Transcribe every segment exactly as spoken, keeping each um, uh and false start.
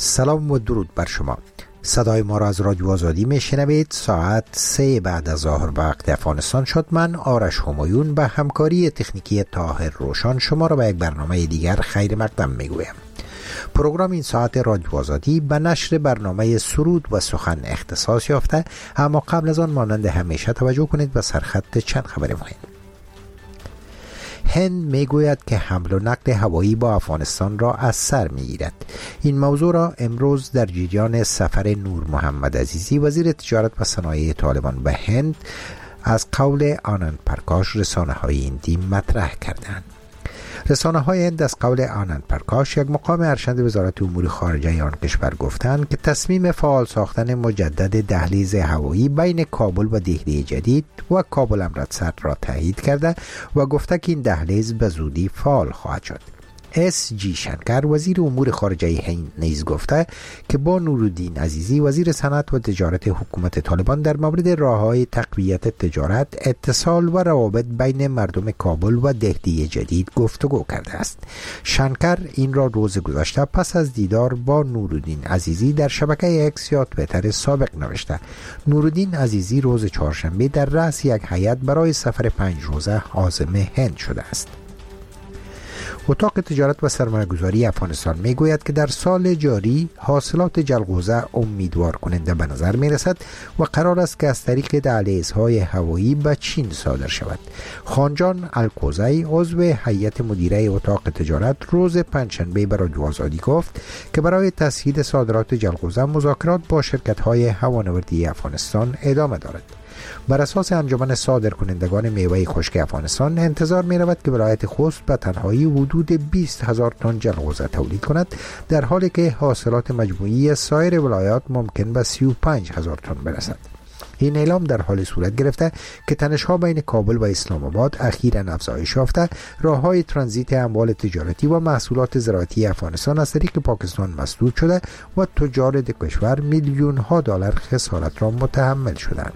سلام و درود بر شما. صدای ما را از رادیو آزادی میشنوید. ساعت سه بعد از ظهر وقت افغانستان شد. من آرش همایون به همکاری تکنیکی طاهر روشن شما را به یک برنامه دیگر خیر مقدم میگویم. پروگرام این ساعت رادیو آزادی به نشر برنامه سرود و سخن اختصاص یافته، اما قبل از آن مانند همیشه توجه کنید به سرخط چند خبر مهم. هند میگوید که حمل و نقل هوایی با افغانستان را از سر میگیرد. این موضوع را امروز در جریان سفر نور محمد عزیزی وزیر تجارت و صنایع طالبان به هند از قول آنند پرکاش رسانه های هندی مطرح کردند. رسانه های هند از قول آنند پرکاش، یک مقام ارشد وزارت امور خارجه آن کشور، گفتند که تصمیم فعال ساختن مجدد دهلیز هوایی بین کابل و دهلی جدید و کابل امرتسر را تایید کرده و گفته که این دهلیز به زودی فعال خواهد شد. اس جی شنکر وزیر امور خارجه هند نیز گفته که با نورالدین عزیزی وزیر صنعت و تجارت حکومت طالبان در مورد راه‌های تقویت تجارت، اتصال و روابط بین مردم کابل و دهلی جدید گفتگو کرده است. شنکر این را روز گذشته پس از دیدار با نورالدین عزیزی در شبکه اکس یا توییتر سابق نوشته. نورالدین عزیزی روز چهارشنبه در رأس یک هیئت برای سفر پنج روزه عازم هند شده است. اتاق تجارت و سرمایه‌گذاری افغانستان میگوید که در سال جاری حاصلات جلغوزه امیدوار کننده به نظر می رسد و قرار است که از طریق دهلیزهای هوایی به چین صادر شود. خانجان الکوزی عضو هیئت مدیره اتاق تجارت روز پنجشنبه به رادیو آزادی گفت که برای تسهیل صادرات جلغوزه مذاکرات با شرکت‌های هوانوردی افغانستان ادامه دارد. بر اساس انجمن صادر کنندگان میوه خشک افغانستان انتظار می رود که ولایت خوست به تنهایی حدود بیست هزار تن جلغوزه تولید کند، در حالی که حاصلات مجموعی سایر ولایات ممکن به سی و پنج هزار تن برسد. این اعلام در حال صورت گرفته که تنش‌ها بین کابل و اسلام آباد اخیراً افزایش یافته، راه‌های ترانزیت اموال تجارتی و محصولات زراعتی افغانستان از طریق پاکستان مسدود شده و تجار کشور میلیون‌ها دلار خسارت را متحمل شدند.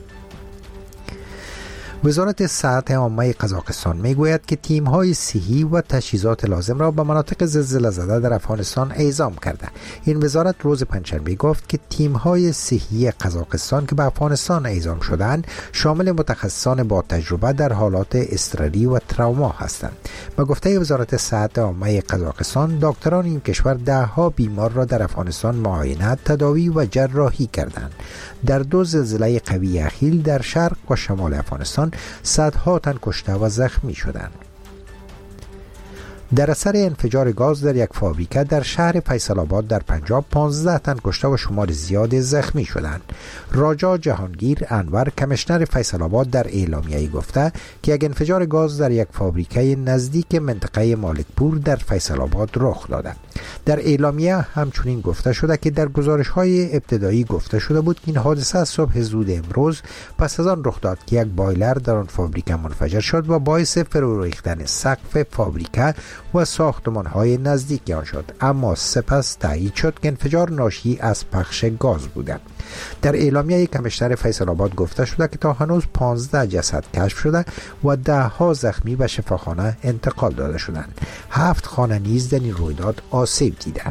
وزارت صحت عامه قزاقستان میگوید که تیم‌های صحی و تجهیزات لازم را به مناطق زلزله زده در افغانستان اعزام کرده. این وزارت روز پنجشنبه گفت که تیم‌های صحی قزاقستان که به افغانستان اعزام شدند شامل متخصصان با تجربه در حالات اضطراری و تروما هستند. به گفته وزارت صحت عامه قزاقستان، دکتران این کشور ده‌ها بیمار را در افغانستان معاینه، تداوی و جراحی کردند. در دو زلزله قوی اخیر در شرق و شمال افغانستان صدها تن کشته و زخمی شدند. در اثر انفجار گاز در یک فابریکه در شهر فیصل آباد در پنجاب پانزده تن کشته و شمار زیاد زخمی شدند. راجا جهانگیر انور کمیشنر فیصل آباد در اعلامیه‌ای گفته که یک انفجار گاز در یک فابریکه نزدیک منطقه مالکپور در فیصل آباد رخ داده. در اعلامیه همچنین گفته شده که در گزارش‌های ابتدایی گفته شده بود که این حادثه صبح زود امروز پس از آن رخ داد که یک بایلر در آن فابریکه منفجر شد و باعث فرو ریختن سقف فابریکه و ساختمان‌های نزدیک آن شد، اما سپس تایید شد که انفجار ناشی از پخش گاز بوده. در اعلامیه کمیشنر فیصل آباد گفته شده که تا هنوز پانزده جسد کشف شده و ده ها زخمی به شفاخانه انتقال داده شدند. هفت خانه نیز در این رویداد آسیب دیده.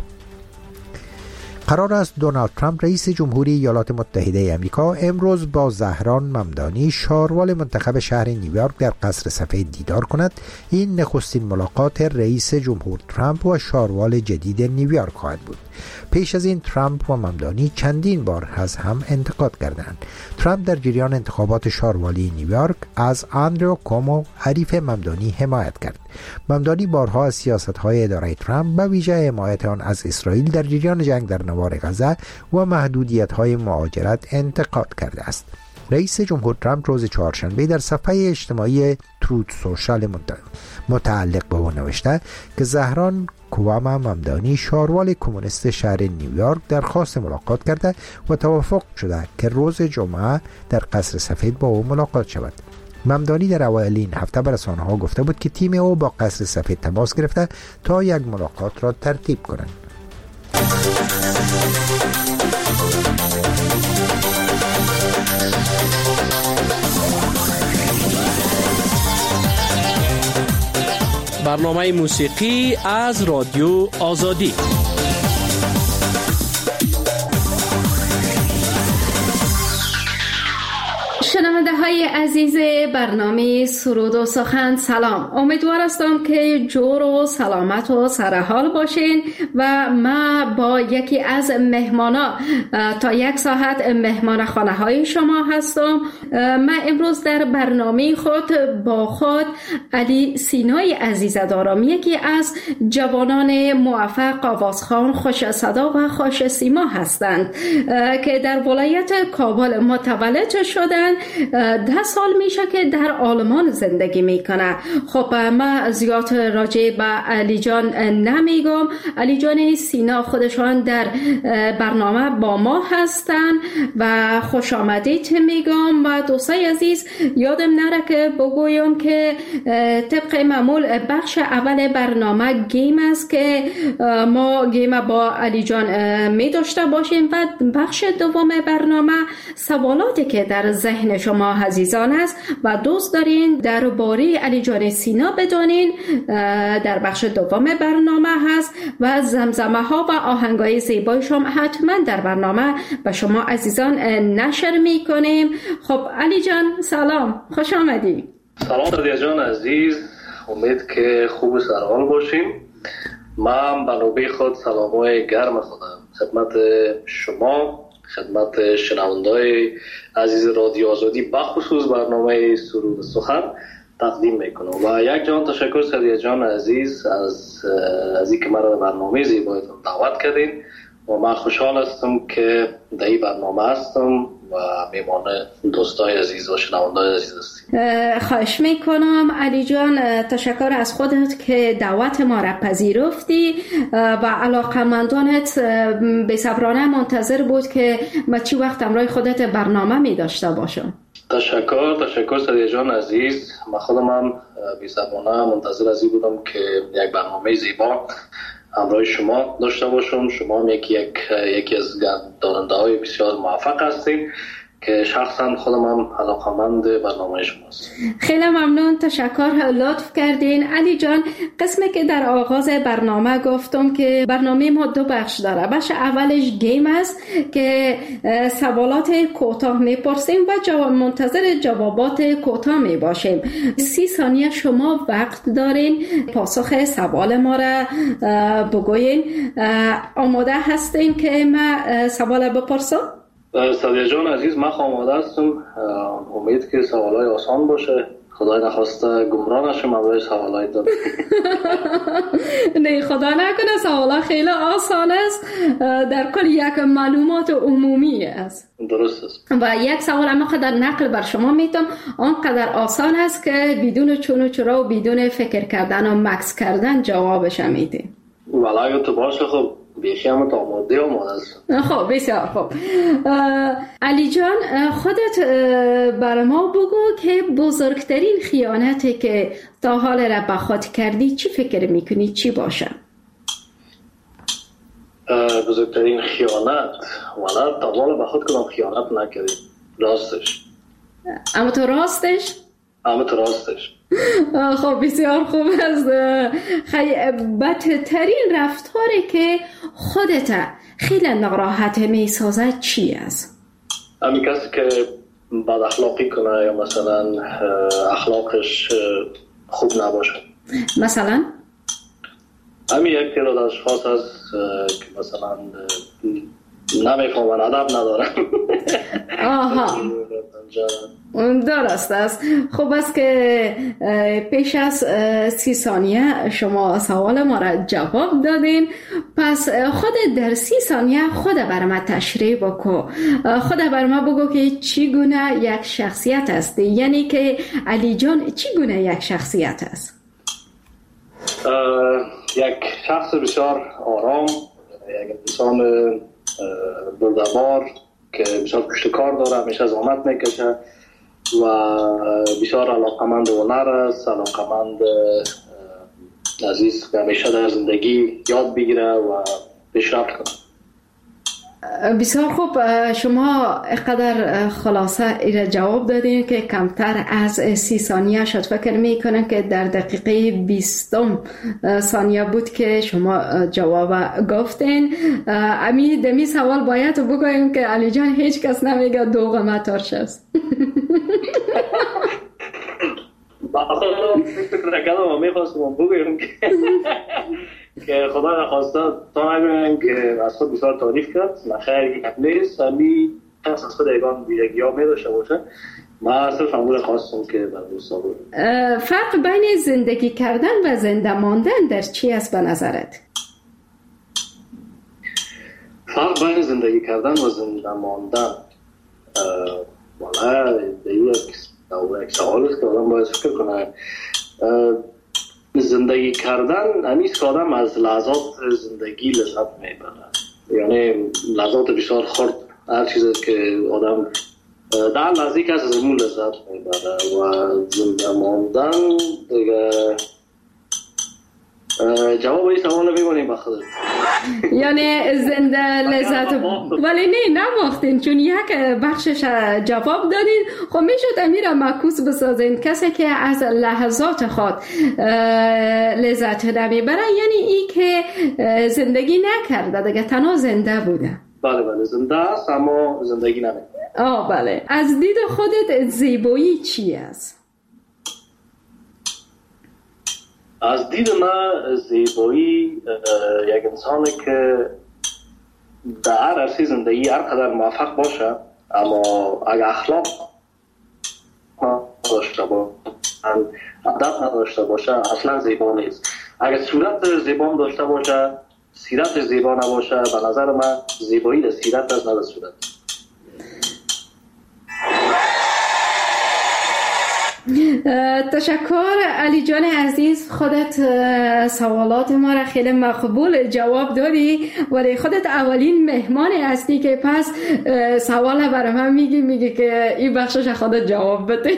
قرار است دونالد ترامپ رئیس جمهوری ایالات متحده آمریکا امروز با زهران ممدانی شاروال منتخب شهر نیویورک در قصر سفید دیدار کند. این نخستین ملاقات رئیس جمهور ترامپ و شاروال جدید نیویورک خواهد بود. پیش از این ترامپ و ممدانی چندین بار از هم انتقاد کردند. ترامپ در جریان انتخابات شاروالی نیویورک از آندرو کومو حریف ممدانی حمایت کرد. ممدانی بارها از سیاست‌های اداره ترامپ به ویژه حمایت آن از اسرائیل در جریان جنگ در نوار غزه و محدودیت‌های مهاجرت انتقاد کرده است. رئیس جمهور ترامپ روز چهارشنبه در صفحه اجتماعی تروت سوشال متعلق به او نوشته که زهران کوام ممدانی شاروال کمونیست شهر نیویورک درخواست ملاقات کرده و توافق شده که روز جمعه در قصر سفید با او ملاقات شود. ممدانی در اولین هفته به رسانه‌ها گفته بود که تیم او با قصر سفید تماس گرفته تا یک ملاقات را ترتیب کنند. برنامه موسیقی از رادیو آزادی. های عزیز برنامه سرود و سخن، سلام. امیدوار هستم که جور و سلامت و سرحال باشین و ما با یکی از مهمانا تا یک ساعت مهمان خانه های شما هستم. من امروز در برنامه خود با خود علی سینای عزیز دارم، یکی از جوانان موفق آوازخوان، خوش صدا و خوش سیما هستند که در ولایت کابل متولد شدند. ده سال میشه که در آلمان زندگی میکنه. خب من زیاد راجع به علی جان نمیگم. علی جان سینا خودشان در برنامه با ما هستن و خوش آمدید میگم. و دوستای عزیز یادم نره که بگویم که طبق معمول بخش اول برنامه گیم است که ما گیم با علی جان می داشته باشیم و بخش دوم برنامه سوالاتی که در ذهن شما عزیزان است و دوست دارین درباره علی جان سینا بدانین در بخش دوم برنامه هست و زمزمه ها و آهنگای زیبایش هم حتما در برنامه به شما عزیزان نشر می کنیم. خب علی جان سلام، خوش آمدی. سلام رضا جان عزیز، امید که خوب و سرحال باشیم. من به نوبه خود سلامای گرم خودم خدمت شما، خدمت شنونده‌های عزیز رادیو آزادی بخصوص برنامه سرود و سخن تقدیم میکنم و یک جان تشکر سریع جان عزیز از از اینکه مرا به برنامه زیبایتون دعوت کردین و من خوشحال هستم که در این برنامه هستم و میمان دوستای عزیز و شنونده‌های عزیز هستیم. خواهش میکنم علی جان، تشکر از خودت که دعوت ما را پذیرفتی و علاقمندانت بی‌صبرانه منتظر بود که ما چی وقت همراه خودت برنامه می داشته باشم. تشکر تشکر سریع جان عزیز. من خودم هم بی‌صبرانه منتظر از این بودم که یک برنامه زیبا همراه شما داشته باشم. شما هم یکی یک یکی از داننده های بسیار موفق هستید که شخصا خودم هم علاقمند برنامه شماست. خیلی ممنون، تشکر، لطف کردین. علی جان، قسمی که در آغاز برنامه گفتم که برنامه ما دو بخش داره. بخش اولش گیم است که سوالات کوتاه میپرسیم و جواب منتظر جوابات کوتاه میباشیم. سی ثانیه شما وقت دارین پاسخ سوال ما را بگوین. آماده هستین که من سوال بپرسم؟ سریع جان عزیز، من آماده هستم. امید که سوالای آسان باشه، خدای نخواسته گمراه نشم اولش سوالای دارم. نه خدا نکنه، سوالا خیلی آسان است، در کل یک معلومات عمومی است. درست است. و یک سوال اما قدر نقل بر شما میتم آنقدر آسان است که بدون چون و چرا و بدون فکر کردن و مکس کردن جوابش میده. ولی تو باشه. خب بیشی همه تا آماده آماده است. خب بسیار خوب. علی جان، خودت بر ما بگو که بزرگترین خیانتی که تا حال را به خود کردی چی فکر میکنی چی باشه؟ بزرگترین خیانت ولی تا حال به خود کدام خیانت نکردی. راستش. اما تو راستش؟ اما تو راستش. خب بسیار خوب است. خیلی بدترین رفتاری که خودت خیلی ناراحت می سازد چی است؟ همین کسی که بد اخلاقی کنه یا مثلا اخلاقش خوب نباشه. مثلا؟ همین یک تعداد اشخاص هست که مثلا نمیفهمن، ادب ندارن. آها درست است. خب است که پیش از سی ثانیه شما سوال ما را جواب دادین، پس خود در سی ثانیه خود بر ما تشریح بکو. خود بر ما بگو که چی گونه یک شخصیت است، یعنی که علی جان چی گونه یک شخصیت است؟ یک شخص بسیار آرام، یک انسان بردبار که بسیار پشت کار داره، همیشه زحمت میکشه و بسیار علاقمند هنر است، علاقمند عزیز که همیشه در زندگی یاد بگیره و پیشرفت کنه. بسیار خوب، شما قدر خلاصه ایره جواب دادین که کمتر از سی ثانیه شد. فکر میکنم که در دقیقه بیستم ثانیه بود که شما جواب گفتین. امی دمی سوال باید بگویم که علی جان هیچ کس نمیگه دوغ ما ترش است. فکر نکردم و میخواستم بگویم که که خدا نخواسته تا نگویم که از خود بسیار تعریف کرد. نخیر یک نیست، همی کس از خود ایگان ویژگی ها میداشته باشه. من صرف همون خواستم که بر دوستا بود. فرق بین زندگی کردن و زنده ماندن در چی است به نظرت؟ فرق بین زندگی کردن و زنده ماندن والا یک سوال است که آدم باید فکر کنه. زندگی کردن همیست که آدم از لحظات زندگی لذت میبره، یعنی لحظات بسیار خرد، هر چیزی که آدم در لحظه که از اون لذت میبره. و زنده ماندن دیگه جواب این سوال میگونیم با خودت. یعنی زنده لذت ولی نه نباختین، چون یک بخشش جواب دادین. خب میشد امیر معکوس بسازین کسی که از لحظات خود لذت نمیبره، یعنی ای که زندگی نکرده دیگه، تنها زنده بوده. بله بله زنده است اما زندگی نمیکنه. آه بله. از دید خودت زیبایی چی است؟ از دید من زیبایی یک انسانی که در هر عرصه زندگی هر قدر موفق باشه اما اگر اخلاق نداشته باشه، ادب نداشته باشه، اصلا زیبا نیست. اگر صورت زیبا داشته باشه، سیرت زیبا نباشه، به نظر من زیبایی در سیرت است نه در صورت. تشکر علی جان عزیز، خودت سوالات ما را خیلی مقبول جواب دادی، ولی خودت اولین مهمان هستی که پس سوال برای من میگی میگی که این بخشش خودت جواب بده.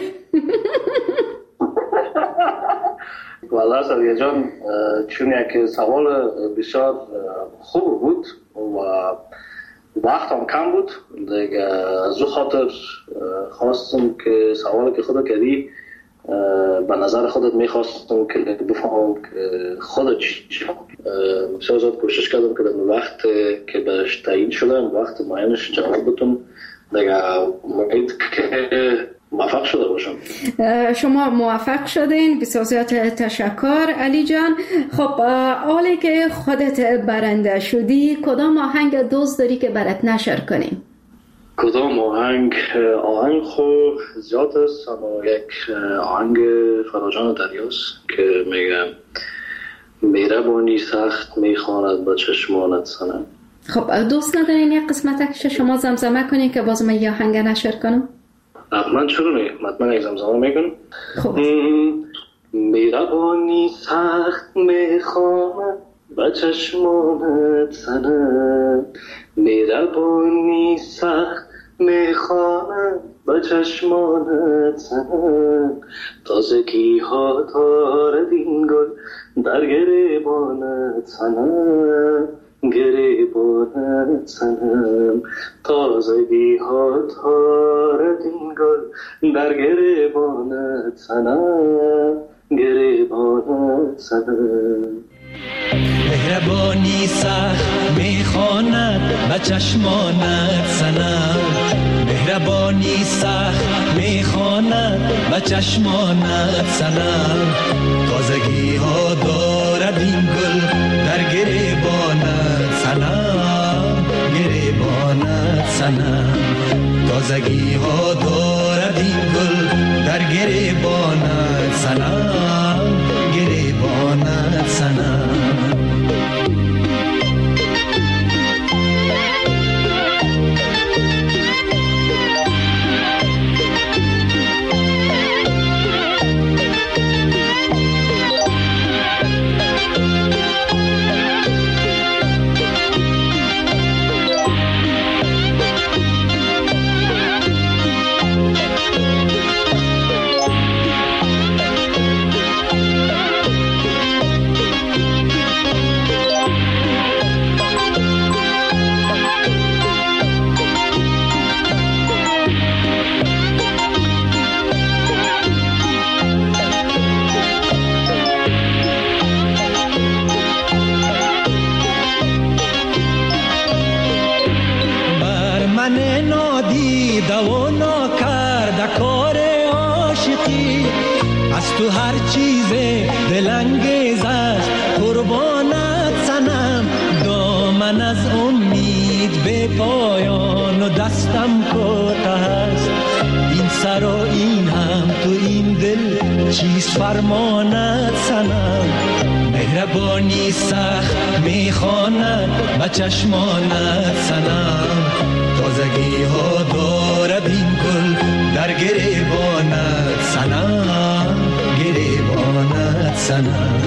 والله سریع جان، چون یک سوال بسیار خوب بود و وقت هم کم بود دیگه، از او خاطر خواستم که سوالی که خودت کردی به نظر خودت میخواستم که بفهمم که خودت چی بسیار کوشش کردم که در وقت که بهش تعیین شدم وقت معینش جواب بدم دیگه. امید که موفق شده باشم. شما موفق شدین، بسیار زیاد تشکر علی جان. خب حالی که خودت برنده شدی، کدام آهنگ دوست داری که برات نشر کنیم؟ کدام آهنگ؟ آهنگ خوب زیاد است اما یک آهنگ فراجان دریاست که میگم مهربانی سخت میخواند با چشمانت سنم. خب دوست ندارین یک قسمتش شما زمزمه کنین که باز من یه آهنگ نشر کنم؟ من چرا نیم؟ من یک زمزمه میکنم. خب مهربانی سخت میخواند با چشمانت سنم، مهربانی سخت میخواند با چشمانت سنم، تازگی ها دارد این گل در گریبانت سنم، گریبانت سنم، تازگی ها دارد این گل در گریبانت سنم، گریبانت سنم. مهربانی سخت میخواند به چشمانت سنم، مهربانی سخت میخواند به چشمانت سنم، تازگی ها دارد این گل در گریبانت سنم، گریبانت سنم، تازگی ها دارد این گل در گریبانت سنم، گریبانت سنم. تو هر چیز دلانگیز است قربانت سنم، دامن از امید به پایان و دستم کوتاه است. این سر و این هم تو این دل چیست فرمانت سنم، مهربانی سخت میخواند به چشمانت سنم. تازگی ها دارد این گل در گریبانت سنم، گریبانت سنم.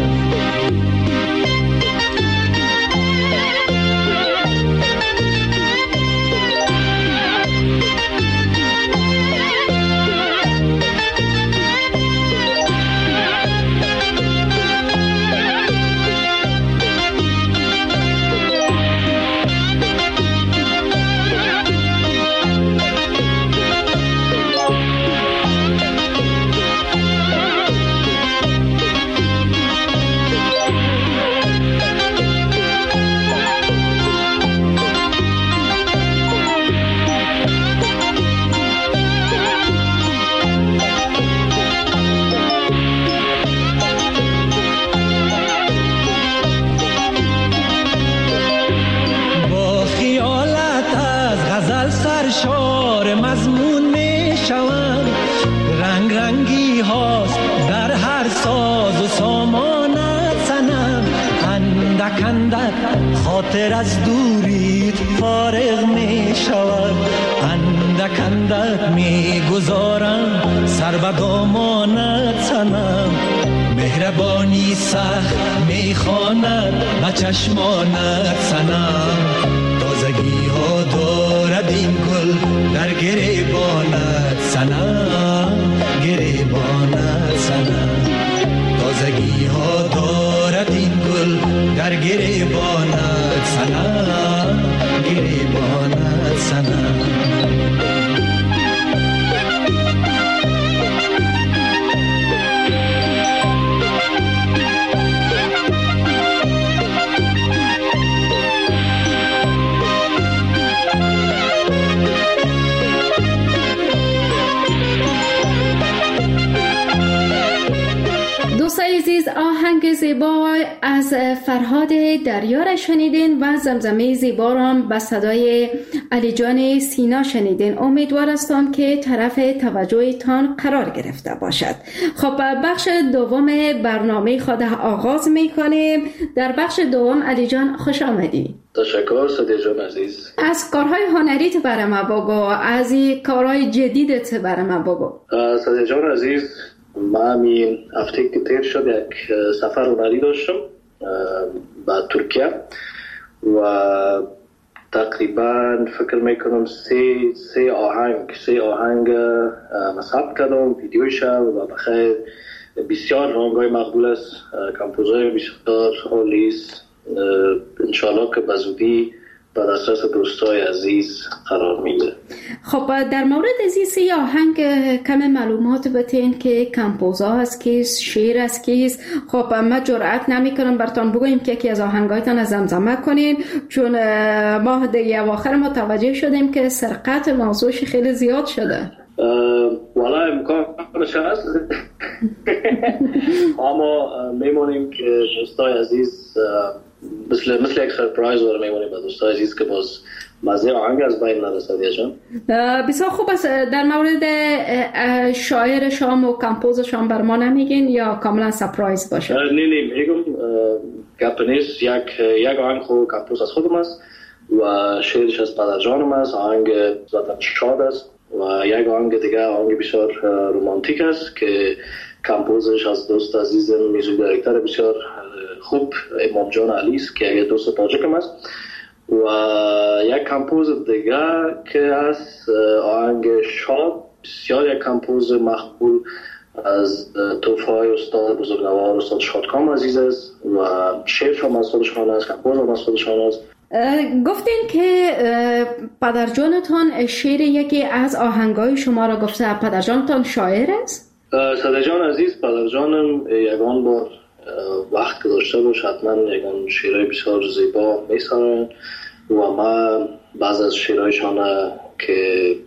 سرشار مضمون می شوم، رنگ رنگی هاست در هر ساز و سامانت سنم. اندک اندک خاطر از دوریت فارغ می شود، اندک اندک می گذارم سر به دامانت سنم. مهربانی سخت می خواند به چشمانت سنم. تازگی ها دارد این گل در گریبانت سنم، گریبانت سنم. تازگی ها دارد این گل در گریبانت سنم، گریبانت سنم. آهنگ زیبا از فرهاد دریا را شنیدین و زمزمه زیبا را به صدای علی جان سینا شنیدین. امیدوار هستم که طرف توجهتان قرار گرفته باشد. خب بخش دوم برنامه خود آغاز میکنیم. در بخش دوم علی جان خوش آمدی. تشکر صدیق جان عزیز. از کارهای هنریت برای ما بگو، از این کارهای جدیدت برای ما بگو. صدیق جان عزیز، من این هفته که تیر شد یک سفر هنری داشتم به ترکیه و تقریبا فکر میکنم سه سه آهنگ سه آهنگ ثبت کردم، ویدیوش و بخیر بسیار آهنگای مقبول است، کمپوزای بسیار عالی است. انشالله که به زودی به دسترس دوستای عزیز قرار میده. خب در مورد از این سه آهنگ کم معلومات بتین که کمپوزا هست کیست، شعر است کیست. خب ما جرأت نمی کنم براتون بگویم که یکی از آهنگایتان از زمزمه کنین، چون ما دیگه اواخر متوجه شدیم که سرقت موضوعش خیلی زیاد شده. والا امکانش هست اما میمونیم که دوستای عزیز مثل مثل یک سرپرایز رو میمونیم به دوستای عزیز که باز مزه آهنگ از بین نرسد. جان بسیار خوب است. در مورد شاعر شام و کمپوز شام بر ما نمیگین یا کاملا سرپرایز باشه؟ نه نه میگم گپ نیست. یک یک آهنگ خود کمپوز از خودم است و شعرش از پدر جانم است. آهنگ ذاتاً شاد است و یک آهنگ دیگه آهنگ بسیار رومانتیک است که کمپوزش از دوست عزیزم میوزیک دایرکتور بسیار خوب امام جان علی است که یک دوست تاجیکم است و یک کمپوز دیگه که از آهنگ شاد بسیار یک کمپوز مقبول از توفای استاد بزرگوار استاد شادکام عزیز است و شعر هم از خودشان است، کمپوز هم از خودشان است. گفتین که پدرجانتان شعر یکی از آهنگای شما را گفته. پدرجانتان شاعر است؟ صدیق جان عزیز، پدرجانم یگان بار وقت گذاشته باش حتما یگان شعرهای بسیار زیبا میسرن و من بعض از شعرهایشان که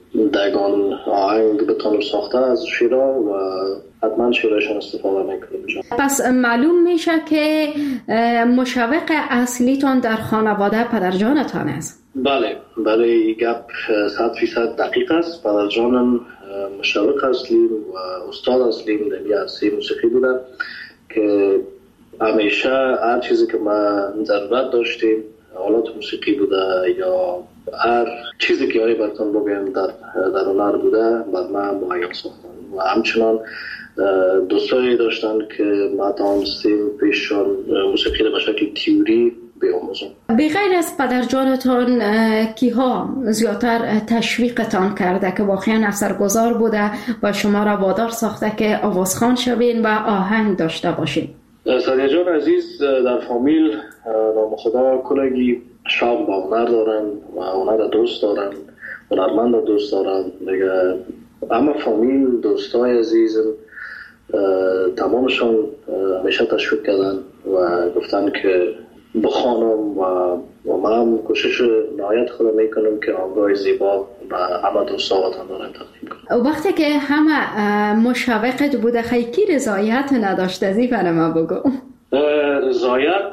دگان آهنگ بتونم ساخته از شیرا و حتما شیراشون استفاده میکنیم. پس معلوم میشه که مشوق اصلیتون در خانواده پدرجانتان است. بله بله این گپ صد فیصد دقیق است. پدرجانم مشوق اصلی و استاد اصلی در عرصه موسیقی بوده که همیشه هر چیزی که ما ضرورت داشتیم، آلات موسیقی بوده یا هر چیزی که هایی براتون بگویم در در هنر بوده بر من مهیا ساختن و همچنان دوستایی داشتن که ما تانستیم پیششان موسیقی را به شکل تیوری بیاموزم. بغیر از پدرجانتان کیها زیادتر تشویقتان کرده که واقعا اثرگذار بوده و شما را وادار ساخته که آوازخوان شوین و آهنگ داشته باشین؟ سادیه جان عزیز در فامیل نام خدا کلگی شوق با هنر دارن و هنر دوست دارن، هنرمند دوست دارن دیگه. اما فامیل دوستای عزیزم تمامشون همیشه تشویق کردن و گفتن که بخوانم و و من کوشش نهایت خودم میکنم که آنگاه زیبا و همه دوستا وطن دارم تقدیم کنم. وقتی که همه مشوقت بوده خیلی رضایت نداشته زی برای ما بگو. رضایت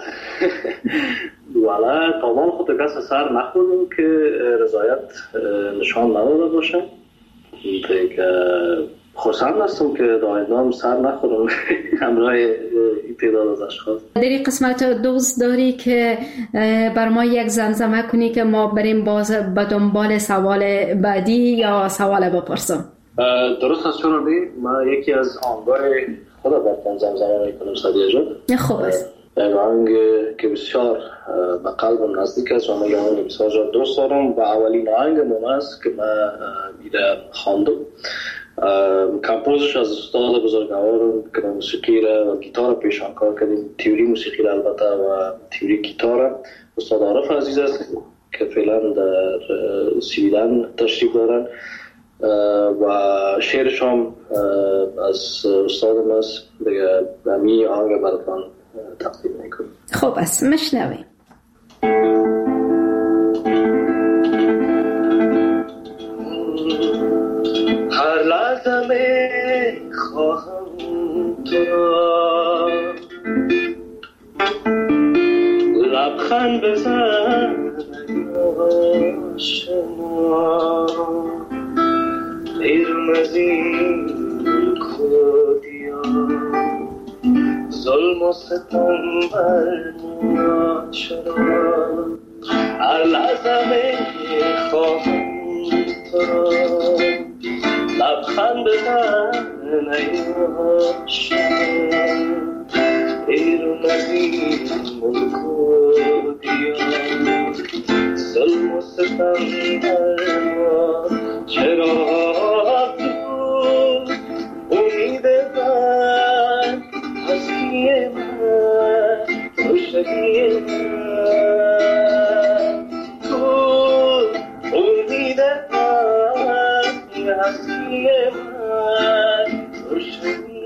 ولی تمام خود کس سر نخوردم که رضایت نشان نداده باشه. دیگه خوشحال هستم که دایدام سر نخورم همراه تعداد از اشخاص. در این قسمت دوست داری که بر ما یک زمزمه کنی که ما بریم باز به دنبال سوال بعدی یا سوال بپرسم؟ درست است چون من یکی از آنگاه خدا براتون زمزمه میکنم سادیه جان. خوب است. یک آهنگ که بسیار به قلبم نزدیک است و من این آهنگ بسیار دوست دارم و اولین آهنگ من است که من میره خواندم. کمپوزش از استاد بزرگوارم که موسیقی را و گیتار پیشان کار کردیم، تیوری موسیقی را البته و تیوری گیتار استاد عارف عزیز است که فعلا در سویدن تشریف دارن و شعرش هم از استادم است. دیگه می آهنگ براتون تقدیم میکنم. خوب است مشنویم. هر لحظه می خواهم تو را لبخند بزن آشنا بیرون از این کودیا ظلم و ستم بر ما چرا. هر لحظه می خواهم تو را لبخند بزن ای آشنا بیرون از این ملک و دیار ظلم و ستم بر ما چرا. تو امید من هستی من روشنی من تو امید من هستی من روشنی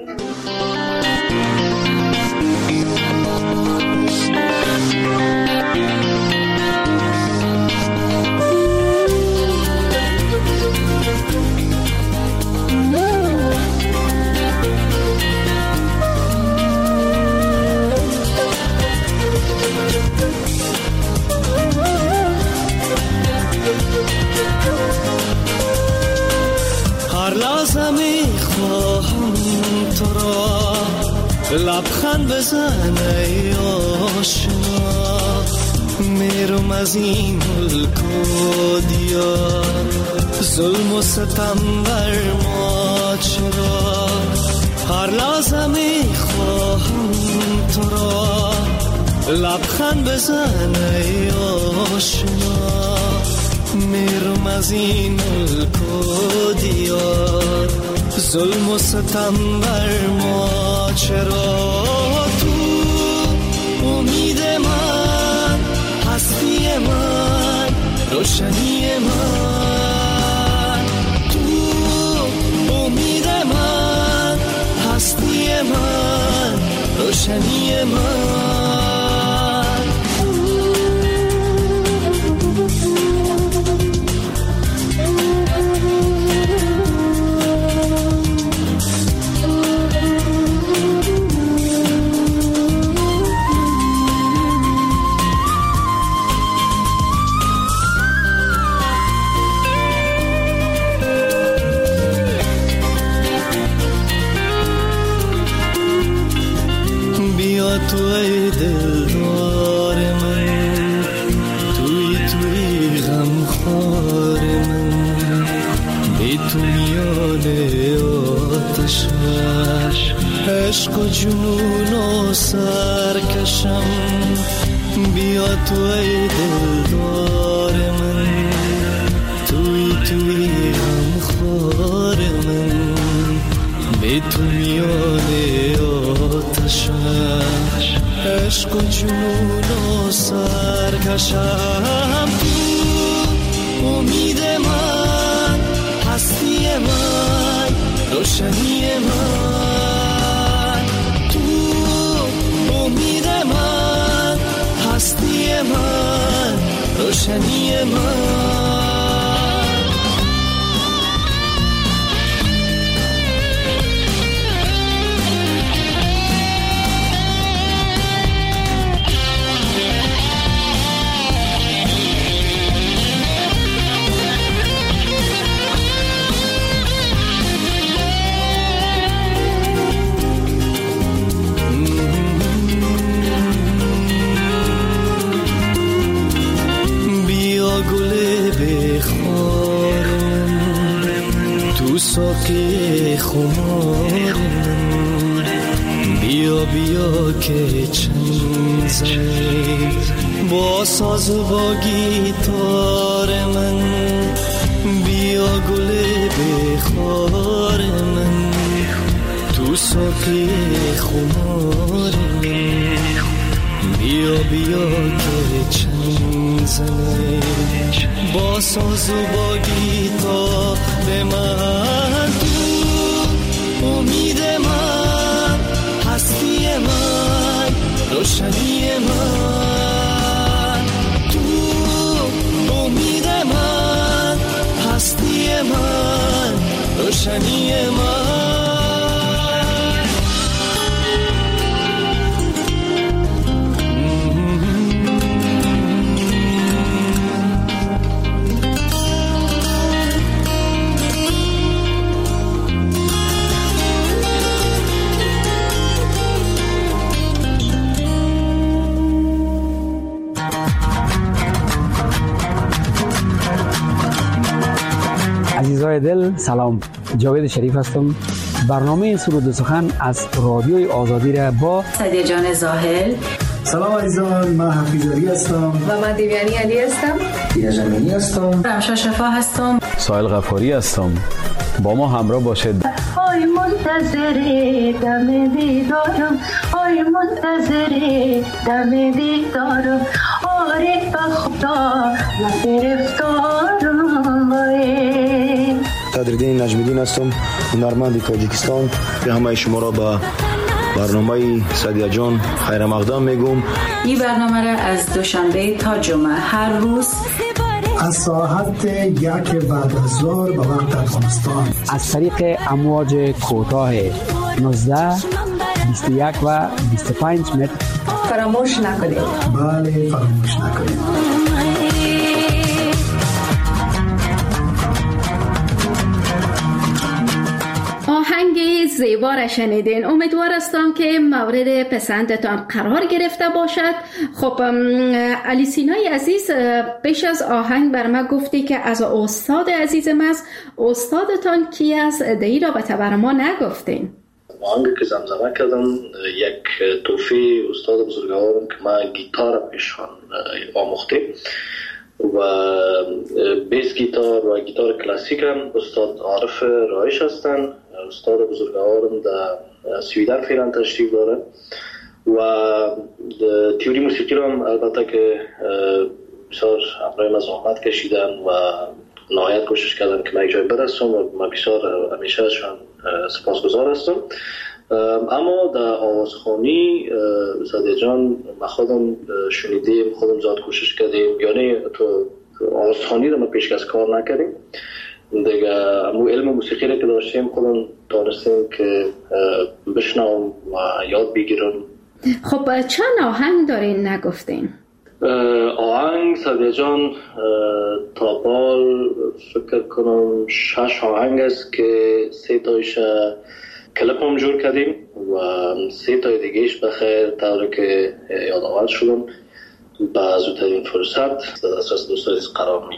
لبخند بزن ای آشنا میرم از این ملک و دیار ظلم و ستم بر ما چرا. هر لحظه میخواهم تو را لبخند بزن ای آشنا میرم از این ملک و دیار ظلم و ستم بر ما چرا. تو امید من هستی من روشنی من تو امید من هستی من روشنی من. عشق و جنون و سرکشم بیا تو ای دلدار من توی توی هم خار من به تو میانه آتشم عشق و جنون و سرکشم تو امید من هستی من روشنی من تو امید من هستی من روشنی من ساقی خمار من بیا بیا که چند زنی با ساز و با گیتار من بیا گل بخار من تو ساقی خمار من بیا بیا که چند زنی با ساز و با گیتار من تو امید من هستی من روشنی من تو امید من هستی من روشنی من عزیزای دل سلام، جاوید شریف هستم. برنامه سرود و سخن از رادیوی آزادی را با سعدیه جان زاهل. سلام عزیزان، من حفیظ علی هستم و من دیویانی علی هستم. دینا جمینی هستم. رمشا شفا هستم. سایل غفاری هستم. با ما همراه باشید. آی منتظر دم دیدارم، آی منتظر دم دیدارم، آره به خدا من گرفتارم. صدرالدین نجمیدین هستم، هنرمند تاجیکستان. به همه شما را به برنامه سعدیه جان خیر مقدم میگم. این برنامه را از دوشنبه تا جمعه هر روز از ساعت یک بعد از ظهر به وقت افغانستان از طریق امواج کوتاه نوزده، بیست و یک و بیست و پنج متر فراموش نکنید. بله فراموش نکنید. آهنگ زیبا را شنیدین. امیدوار هستم که مورد پسندتان قرار گرفته باشد. خب علی سینای عزیز، پیش از آهنگ بر ما گفتی که از استاد عزیزم است. استادتان کی است؟ دی را به تبر ما نگفتین. آهنگی که زمزمه کردم یک توفی استاد بزرگوارم که ما گیتار پیشان آموختیم و بیس گیتار و گیتار کلاسیک هم استاد عارف رایش هستن. استاد بزرگوارم در سویدن فعلا تشریف داره و تیوری موسیقی رو هم البته که بسیار همراه ما زحمت کشیدن و نهایت کوشش کردن که من یک جای برسم و من بسیار همیشه ازشان سپاسگزار هستم. اما در آوازخوانی سعدیه جان ما خودم شنیدیم، خودم زیاد کوشش کردیم، یعنی تو آوازخوانی رو ما پیشکش کار نکردیم دیگه. امو علم موسیقی رو که داشتیم خودم دانستیم که بشنوم و یاد بگیرم. خب چند آهنگ دارین نگفتین؟ آهنگ سعدیه جان تا بال فکر کنم شش آهنگ است که سه تایش کلپ هم جور کردیم و سه تای دیگهش بخیر طوری که یادآور شدم به زودترین فرصت در دسترس دوستان قرار میگیره.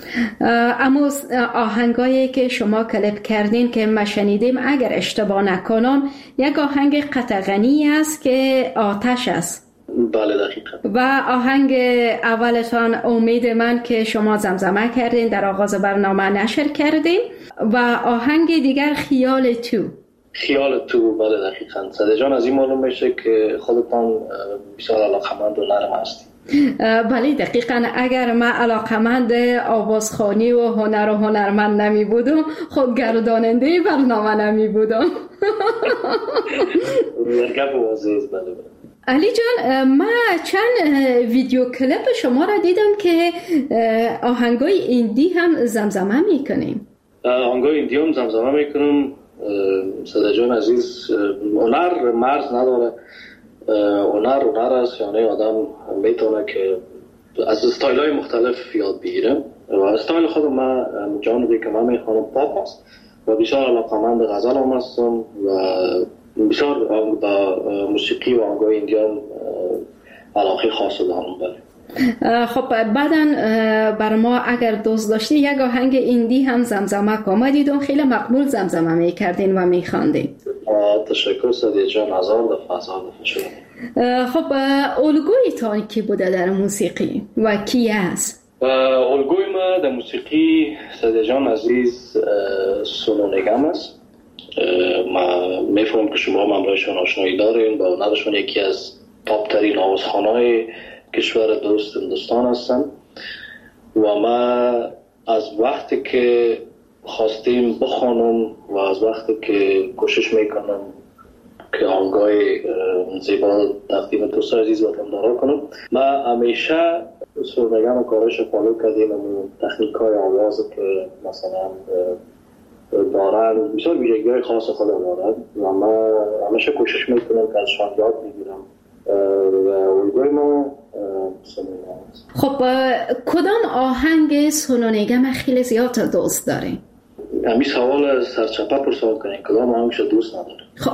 اما آهنگایی که شما کلیپ کردین که ما شنیدیم اگر اشتباه نکنم یک آهنگ قطغنی است که آتش است. بله دقیقا. و آهنگ اولتان امید من که شما زمزمه کردین در آغاز برنامه نشر کردین و آهنگ دیگر خیال تو. خیال تو بله دقیقا. صدیق جان از این معلوم میشه که خودتان بسیار علاقمند و نرم هستید. بله دقیقا. اگر من علاقمند آوازخوانی و هنر و هنرمند نمی بودم خود گرداننده برنامه نمی بودم. گپ عزیز. بله بله. علی جان ما چند ویدیو کلیپ شما را دیدم که آهنگای ایندی هم زمزمه میکنیم. آهنگای ایندی هم زمزمه میکنم. صدیق جان عزیز هنر مرز نداره. هنر هنر است، یعنی آدم میتونه که از استایل های مختلف یاد بگیره و استایل خودم من جانبی که من میخوانم پاپ است و بسیار علاقمند غزل هم هستم و بسیار با موسیقی و آهنگای ایندیان علاقه خاص دارم. بله. خب بعداً بر ما اگر دوست داشتی یک آهنگ ایندی هم زمزمه کن. دیدم خیلی مقبول زمزمه میکردین و میخواندین. تشکر صدیق جان. هزار دفعه هزار دفعه شده. خب الگوی تان کی بوده در موسیقی و کی است؟ الگوی ما در موسیقی صدیق جان عزیز سونو نگم است. ما میفهمم که شما هم همراهشون آشنایی دارین. با هنرشون یکی از تاپ ترین آوازخوان‌های کشور دوست هندوستان هستن و ما از وقتی که خواستیم بخوانم و از وقتی که کوشش میکنم که آهنگای زیبا تقدیم دوست عزیز وطندارا کنم، ما همیشه سرمگم کارش فالو کردیم و تکنیک های آواز که مثلا دارن بسیار ویژگی‌های خاص خود دارن و ما همیشه کوشش میکنم که ازشان یاد بگیرم و الگوی ما سونو نگم است. خب کدام آهنگ سونو نگم خیلی زیاد دوست داری؟ همین سوال سرچپه پرسان کنین کدام آهنگش دوست نداره. خب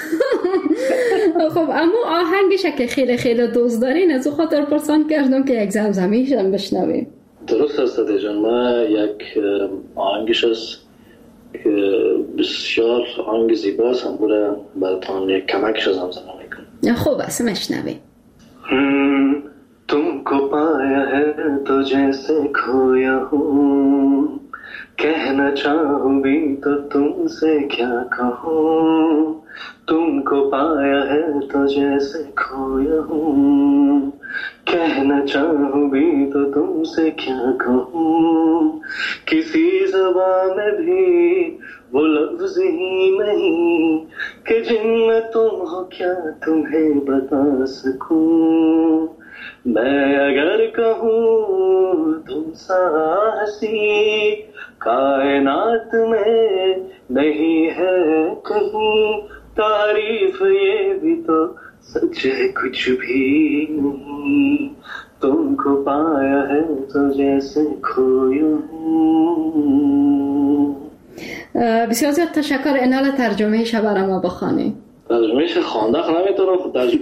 خب اما آهنگش که خیلی خیلی دوست دارین از او خاطر پرسان کردم که یک زمزمیش هم بشنویم. درست است صدیق جان. ما یک آهنگش است که بسیار آهنگ زیباست هم بوده براتان یک کمکش زمزمه میکنم. خوب است مشنویم. तुमको पाया है तो जैसे खोया हूँ, कहना चाहूँ भी तो तुमसे क्या कहूँ. तुमको पाया है तो जैसे खोया हूँ, कहना चाहूँ भी तो तुमसे क्या कहूँ. किसी ज़बान में भी वो लफ्ज़ ही नहीं कि जिनमें तुम हो क्या तुम्हें बता सकूं. मैं अगर कहूँ तुम सा हंसी कायनात में नहीं है कहीं, तारीफ ये भी तो सच है कुछ भी नहीं. तुमको पाया है तो जैसे खोया हूँ. بسیار زیاد تشکر. انال ترجمه شو برای ما بخوانی. ترجمه ش خوانده نمیتونم خود ترجمه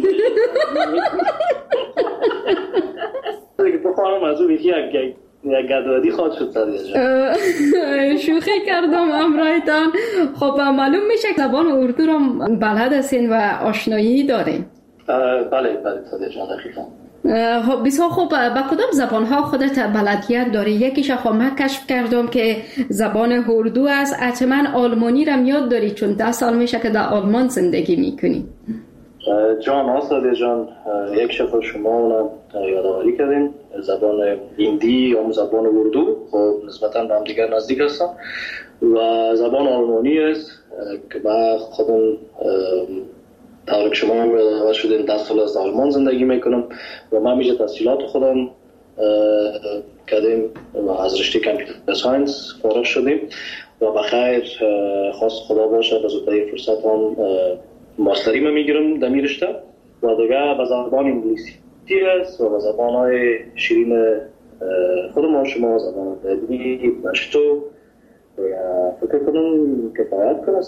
دیگه بخوانم از اون یکی یک گدوادی خواهد شد صدیق جان. شوخی کردم امرایتان. خب معلوم میشه که زبان اردو رو بلد هستین و آشنایی دارین. بله بله صدیق جان دقیقا. خب بسیار خوب. با کدام زبان ها خودت بلدیت داری؟ یکیش خب من کشف کردم که زبان اردو است. حتما آلمانی رو یاد داری چون ده سال میشه که در آلمان زندگی میکنی. جان آساده جان یک شفا شما اونم یادآوری کردین. زبان هندی یا زبان اردو خب نسبتا به هم دیگر نزدیک هستن و زبان آلمانی است که من خودم طور که شما هم یادآور شدین ده سال از آلمان زندگی میکنم و من میشه تحصیلات خودم کردیم و از رشته کامپیوتر ساینس فارغ شدیم و بخیر خواست خدا باشه به زودترین فرصت هم ماستری من میگیرم در این رشته و دیگه به زبان انگلیسی است و به زبان‌های شیرین خود ما شما زبان دری پشتو فکر کنم کفایت کنه.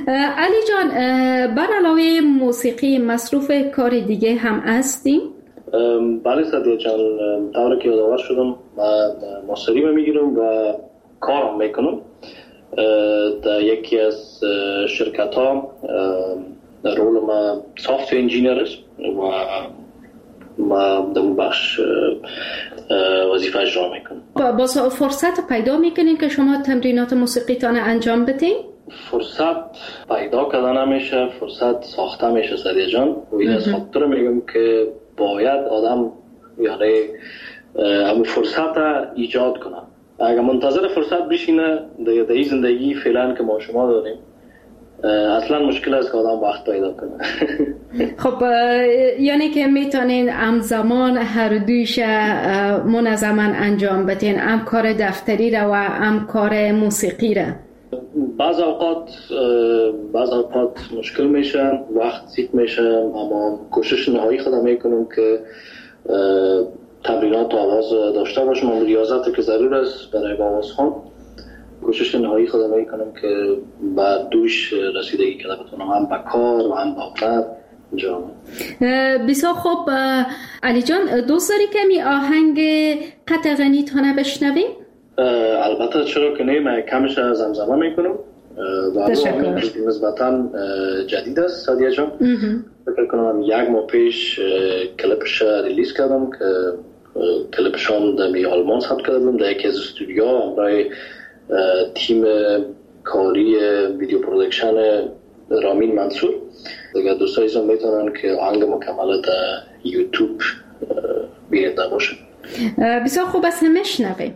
علی جان بر علاوه موسیقی مصروف کار دیگه هم هستیم؟ بله سعدیه جان، طوری که یادآور شدم من ماستری میگیرم و کارم میکنم در یکی از شرکت ها. رول ما سافت‌ویر انجینیر است و ما در اون بخش وظیفه اجرا میکنم. با فرصت پیدا میکنین که شما تمرینات موسیقیتان انجام بدین؟ فرصت پیدا کردن نمیشه، فرصت ساخته میشه سعدیه جان. و این از خاطر میگم که باید آدم یعنی همون فرصت ایجاد کنه. اگر منتظر فرصت بشینه در این زندگی فعلا که ما شما داریم اصلا مشکل است که آدم وقت پیدا کنه. خب یعنی که میتونین همزمان هر دویش منظما انجام بدین، هم کار دفتری را و هم کار موسیقی را؟ بعض اوقات بعض اوقات مشکل میشه، وقت زیاد میشه، اما کوشش نهایی خودم میکنم که تمرینات آواز داشته باشم. اما ریاضت که ضرور است برای آواز خوان، کوشش نهایی خودم میکنم که بعد دوش رسیدگی کنم بتونم هم با کار و هم با هنر انجام. بسیار خوب علی جان، دوست داری کمی آهنگ قطع غنی تانه بشنویم؟ البته چرا که نه، من کمش زمزمه میکنم و آهنگ نسبتا جدید است سعدیه جان. فکر کنم یک ماه پیش کلیپش ریلیز کردم که کلیپشان در می آلمان ثبت کردم در یکی از استودیوها برای تیم کاری ویدیو پرودکشن رامین منصور. دیگه دوستای ایزان میتونن که آهنگ مکمل در یوتیوب بیننده باشن. بسیار خوب است، میشنویم.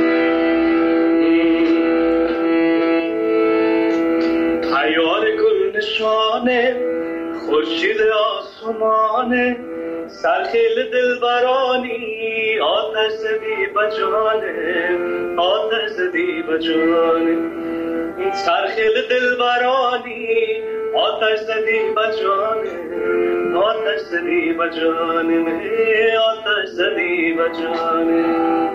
تیار گل نشانه خورشید آسمانه سرخیل دلبرانی آتش زدی بجانه آتش زدی بجانه سرخیل دلبرانی آتش زدی بجانه آتش زدی بجانه آتش زدی بجانه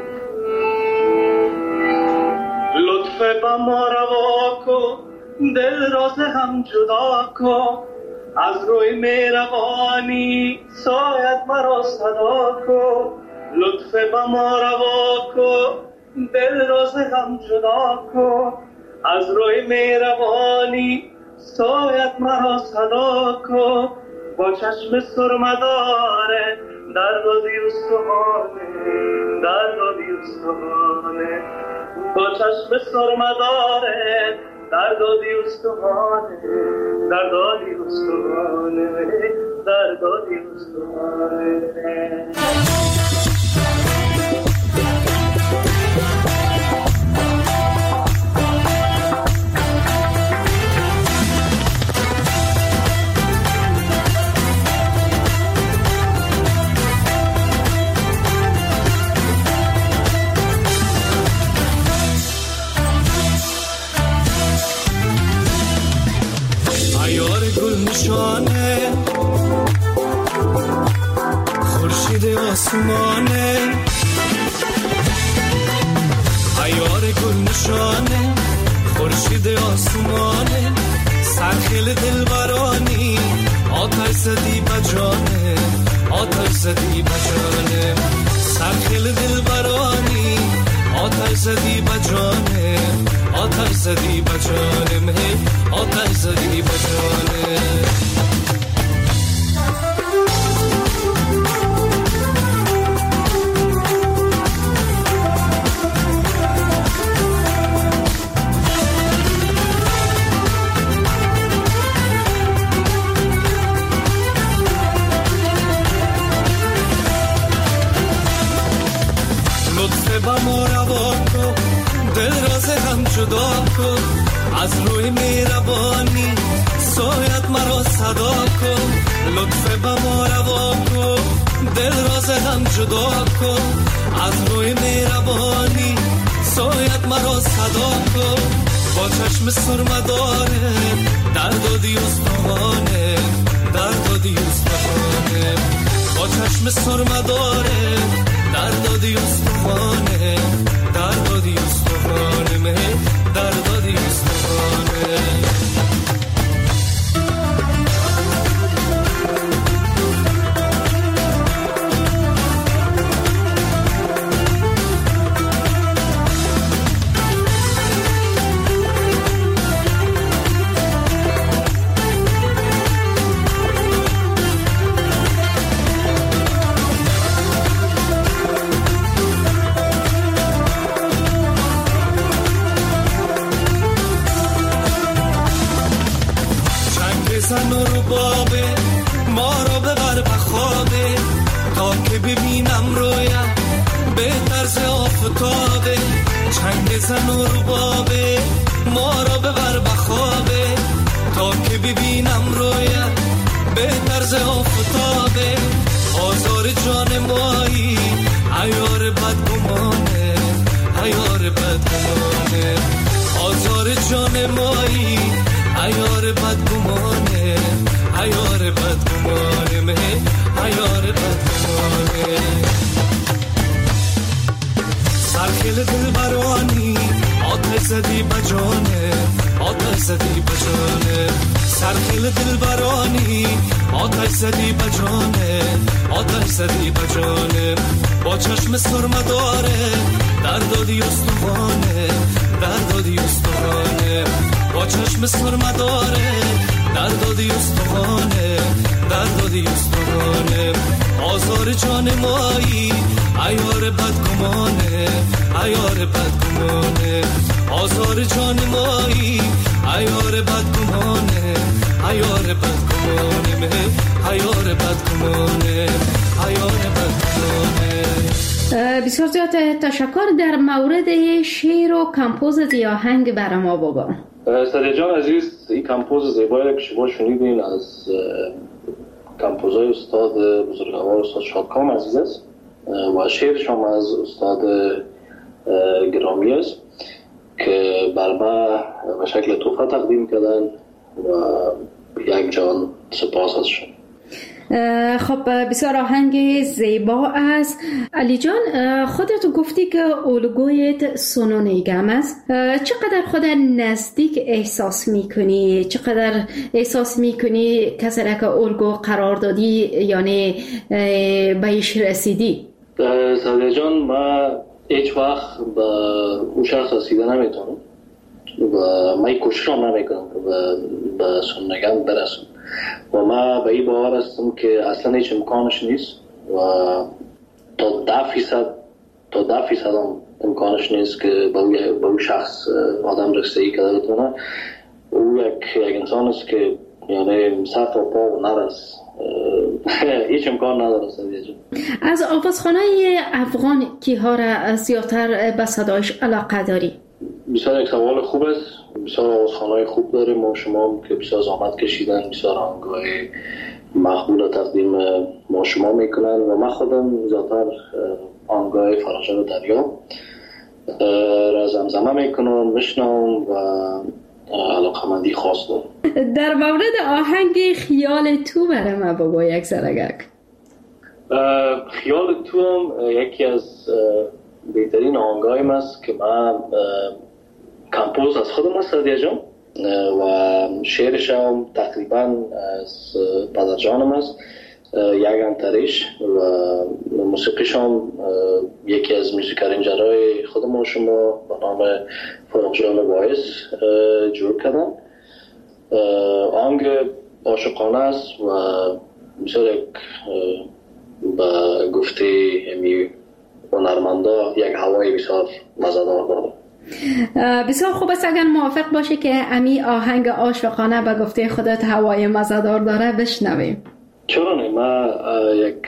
لطف با ما روا کن دل راز هم جدا کن از روی مهربانی سایت مرا صدا کن لطف با ما روا کن دل راز هم جدا کن از روی مهربانی سایت مرا صدا کن با چشم سرمداره در دادی استخانه در دادی استخانه با چشم سرمداره در دادی استخانه در دادی استخانه در دادی استخانه. نشانه خورشید آسمانه عیار گل نشانه خورشید آسمانه سرخیل دلبرانی آتش زدی بجانه آتش زدی بجانه سرخیل دلبرانی آتش زدی بجانه آتش زدی بجانه آتش زدی بجانه. لطف با ما روا کن دل راز هم جدا کن از روی مهربانی سایت مرا صدا کن لطف با ما روا کن دل راز هم جدا کن از روی مهربانی سایت مرا صدا کن با چشم سرمداره در دادی استخانه در دادی استخانه با چشم سرمداره در دادی استخانه در دادی استخانه در دادی استخانه. بزن و رو بابه ما را ببر بخوابه تا که ببینم رویم به طرز آفتابه چنگ بزن و رو بابه ما را ببر بخوابه تا که ببینم رویم به طرز آفتابه آزار جان مایی عیار بدگمانه عیار بدگمانه آزار جان مایی عیار بدگمانه عیار بدگمانه مه عیار بدگمانه سرخیل دل برانی آتش زدی بجانه آتش زدی بجانه سرخیل دل برانی آتش زدی بجانه آتش زدی بجانه با چشم سرمه داره در دادی استوانه در دادی استوانه با چشم سرمه داره در دادی استوانه در دادی استوانه آزار جان مایی عیار بدگمانه عیار بدگمانه آزار جان مایی عیار بدگمانه عیار بدگمانه مه عیار بدگمانه عیار بدگمانه. بسیار زیاد تشکر. در مورد شعر و کمپوز آهنگ برای ما بگو. سادیا جان عزیز، این کمپوز زیبایی که شما شنیدین از کمپوزای استاد بزرگوار استاد شادکام عزیز است و شعرش هم از استاد گرامی است که بر ما به شکل تحفه تقدیم کردن و یک جان سپاس ازشون. خب بسیار آهنگ زیبا است. علی جان، خودت گفتی که الگویت سونو نیگم است. چقدر خود نزدیک احساس میکنی؟ چقدر احساس میکنی کسی را که الگو قرار دادی یعنی به ایش رسیدی؟ سادیا جان، ما هیچ وقت به اون شخص رسیده نمیتونم و من کوششم نمیکنم به سونو نیگم برسم و ما به این باور هستم که اصلا هیچ امکانش نیست و تا ده فیصد تا ده فیصد هم امکانش نیست که به اون شخص آدم رسیدگی کرده بتونه. او یک یک انسان است که یعنی سر تا پا و نرس هیچ امکان نداره. از آوازخانه افغان کیها را زیادتر به صدایش علاقه داری؟ بسیار یک سوال خوب است. بسیار آوازخانه‌های خوب داریم ما شما که بسیار زحمت کشیدن، بسیار آهنگ‌های مقبول تقدیم ما شما میکنن و من خودم زیادتر آهنگ‌های فراشان دریا را زمزمه میکنم، میشنوم و علاقه‌مندی خاص دارم. در مورد آهنگ خیال تو برای ما بگو یک سرگک. خیال تو هم یکی از بهترین آهنگایم است که من کمپوز از خودم است سادیا جان و شعرش هم تقریبا از پدر جانم است، یک انتریش و موسیقیش هم یکی از موسیقارنجرهای خودم شما به نام فروغ جان وایس جور کردن. آهنگ عاشقانه است و بسیار یک به گفته امی هنرمندا یک هوای بسیار مزه‌دار داره. بسیار خوب است اگر موافق باشه که امی آهنگ عاشقانه به گفته خودت هوای مزه‌دار داره بشنویم. چرا نه؟ ما یک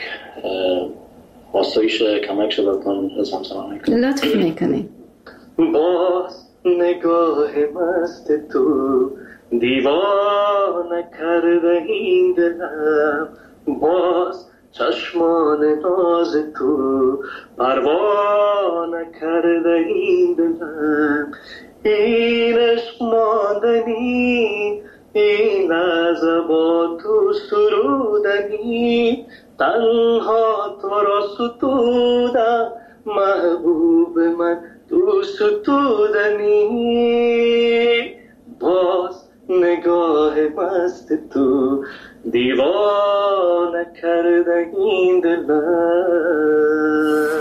آسایش کمک شدتان زمزمه میکنم. لطف میکنی. باز نگاه مست تو دیوانه کرده این دلم، باز چشمان ناز تو پروانه کرده این دلم، این عشق ماندنی این لحظه با تو سرودنی، تنها تو را ستودم محبوب من تو ستودنی، باز نگاه مست تو دیوانه کرده این دلم.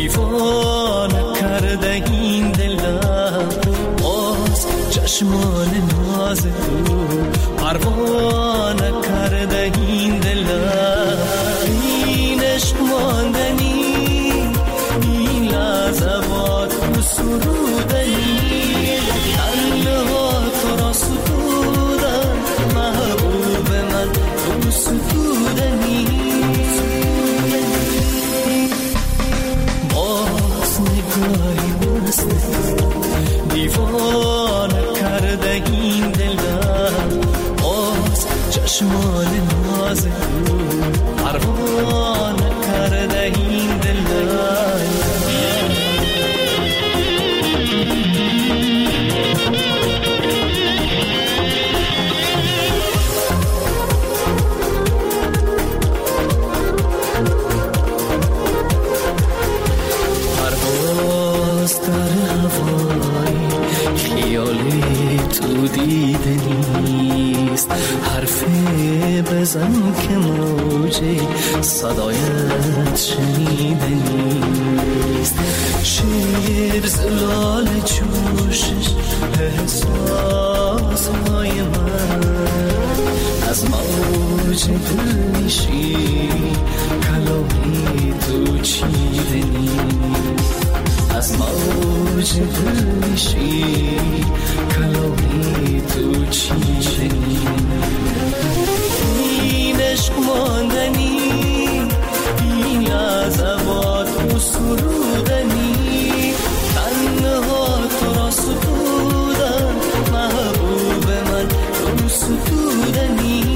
دیوانه کرده این دلم، باز چشمان ناز تو پروانه کرده این دلم. این عشق ماندنی، این لحظات تو سرودنی، تنها تو را سپودن محبوب من تو سپودنی. باز نگاهی مست دیوانه کرده این دلم، باز چشمان ناز تو پروانه کرده این دلم. پرواز در هوای خیالی تو دیده نیست، حرفی بزن که موجی صدایت شنیده نیست. شیر زلال جوشش احساس های من، از موج دل میشی کلامی تو چیده نیست. از موج دل میشی کلامی تو چیده نیست. این عشق ماندنی، این لحظات تو سرودنی، تنها تو را سپودن محبوب من تو سپودنی.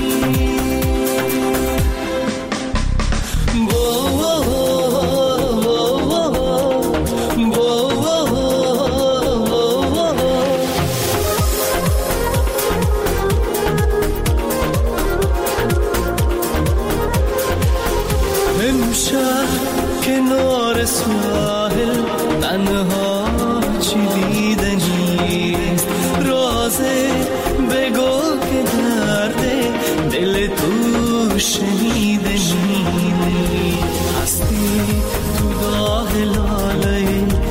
کنار ساحل تنها چی دیده نیست، رازه بگو که درده دل تو شنیده نیست. هستی تو داغ لاله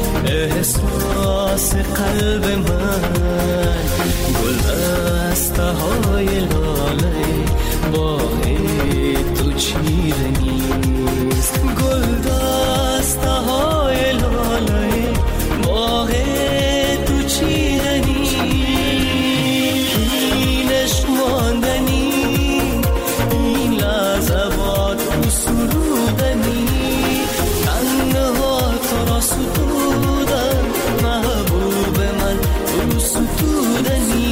احساس قلب من، گل دسته های لاله باغ تو چیده نیست. گل دسته های لاله باغ تو چیده نیست. این عشق ماندنی، این لحظات تو سرودنی، تنها تو را سپودن محبوب من تو سپودنی.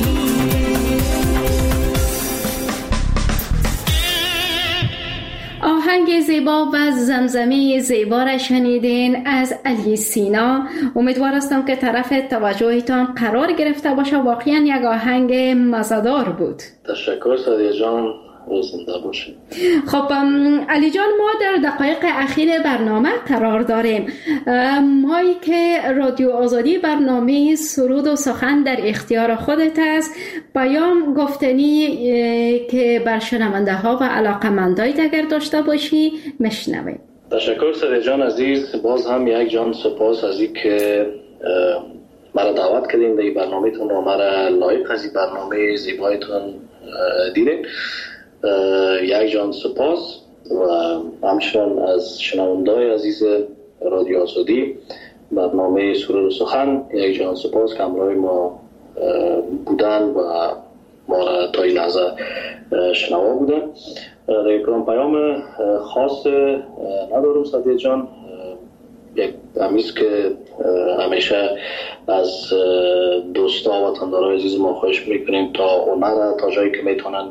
آهنگ زیبا و زمزمه زیبا را شنیدین از علی سینا. امیدوار هستم که طرف توجهتان قرار گرفته باشه. واقعا یک آهنگ مزه‌دار بود. تشکر سادیا جان، زنده باشید. خب علی جان، ما در دقایق اخیر برنامه قرار داریم. مایی که رادیو آزادی برنامه سرود و سخن در اختیار خودت است، بیان گفتنی که بر شنونده ها و علاقمندایت اگر داشته باشی مشنویم. تشکر سادیا جان عزیز، باز هم یک جان سپاس از این که مرا دعوت کردین در این برنامه تون و مرا لایق از این برنامه زیبایتون دیدین. یک جان سپاس و همچنان از شنونده‌های عزیز رادیو آزادی برنامه سرود و سخن یک جان سپاس که همراه ما بودن و ما را تا این لحظه شنوا بودن. در یک پیام خاص ندارم سادیا جان، یک همیست که همیشه از دوستا و وطندارای عزیز ما خواهش میکنیم تا هنر تا جایی که میتونن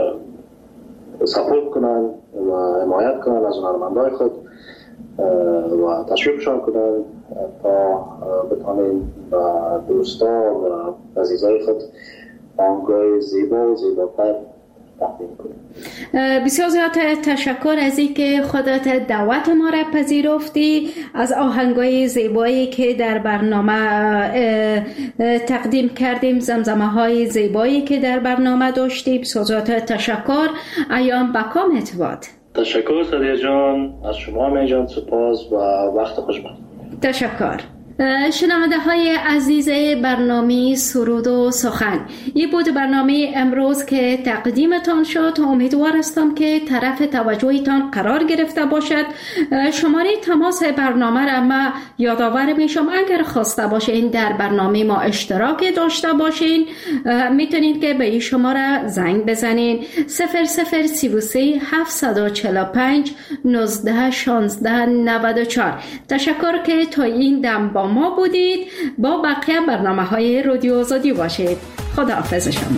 سپورت کنن و حمایت کنن از هنرمندای خود و تشویقشان کنن تا بتونیم و دوستا و عزیزای خود آهنگای زیبا و زیباتر تقدیم کنیم. بسیار زیاد تشکر از این که خودت دعوت ما را پذیرفتی، از آهنگای زیبایی که در برنامه تقدیم کردیم، زمزمه های زیبایی که در برنامه داشتیم. بسیار زیاد تشکر. ایام بکام اتواد. تشکر سادیا جان، از شما می جان سپاس و وقت خوش بخیر. تشکر. شنونده های عزیز برنامه سرود و سخن، این بود برنامه امروز که تقدیمتان شد. امیدوار هستم که طرف توجهتان قرار گرفته باشد. شماره تماس برنامه را ما یادآور میشم، اگر خواسته باشین در برنامه ما اشتراک داشته باشین میتونید که به این شماره زنگ بزنین صفر صفر سی و سه هفتصد و چهل و پنج نوزده شانزده نود و چهار. تشکر که تا این دم با ما بودید. با بقیه برنامه های رادیو آزادی باشید. خداحافظ شما.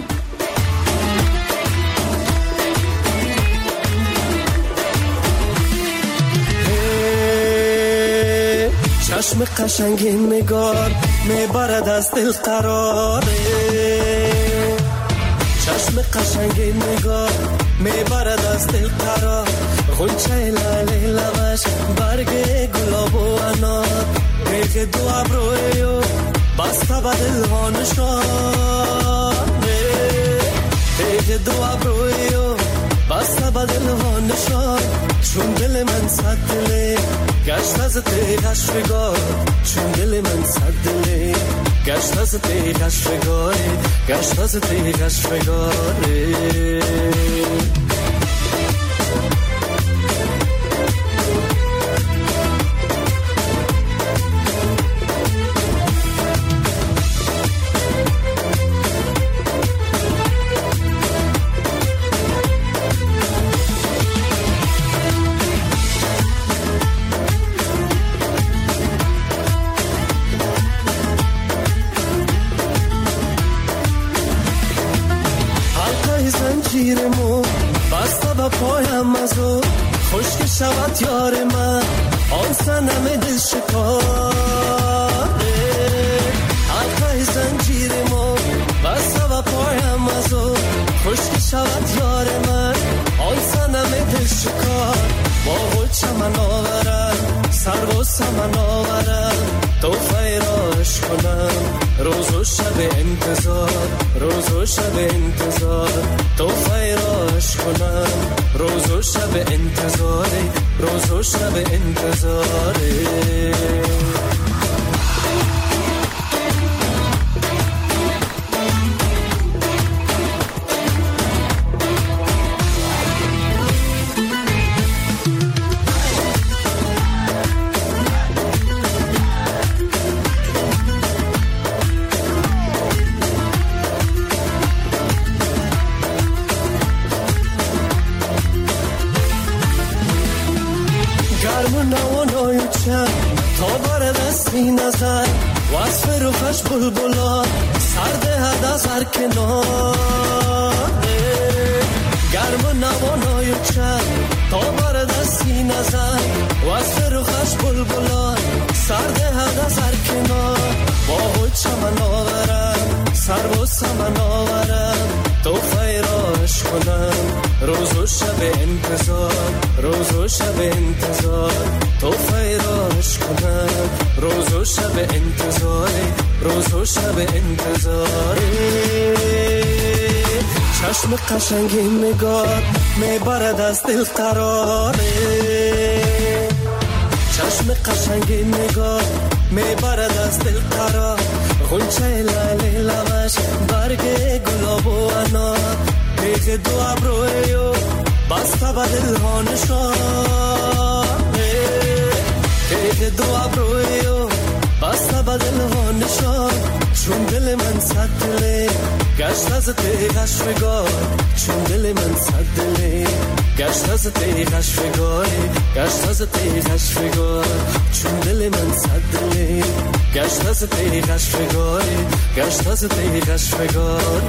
چشم قشنگ نگار میبرد از دل قراره، چشم قشنگ نگار میبرد از دل قرار، غنچه لاله لبش برگ گلاب و انار، ریخ دو ابرویو بسته به دل ها نشانه، ریخ دو ابرویو بسته به دل ها نشان، چون دل من صد دله گشت از تیغش فگار، چون دل من صد دله گشت از تیغش فگاره، گشت از تیغش فگاره. زنجیرمو بسته به پایم ازو، خشک شود یار من آن سنم دل شکاره، حلقه زنجیرمو بسته به پایم ازو، خشک شود یار من آن سنم دل شکار، با غلچه من آورم سر و سمن آورم، تو فیراش کنم روز و شب انتظار، روز و شب انتظار، تو فیراش کنم روز و شب انتظار، روز و شب انتظار. تا بار دستی نظر وصف روخش بلبلان سرده هد از هر کناره، گرم و نوانای و چند تا بار دستی نظر وصف روخش بلبلان سرده هد از هر کنار، با خود چمن آورم سر و سمن آورم، تو خیراش کنم روز و شب انتظار، روز و شب انتظار، تو خیراش کنم روز و شب انتظار، روز و شب انتظار. چشم قشنگ نگار میبرد از دل قراره، چشم قشنگ نگار میبرد از دل قرار، غنچه لاله لبش برگ گلاب و انار، ریخ دو ابرویو بسته به دل ها نشانه، ریخ دو ابرویو بسته به دل ها نشان، چون دل من صد دله گشت از تیغش فگار، چون دل من صد دله گشت از تیغش فگار، گشت از تیغش فگار، چون دل من صد دله گشت از تیغش فگار، گشت از تیغش فگار.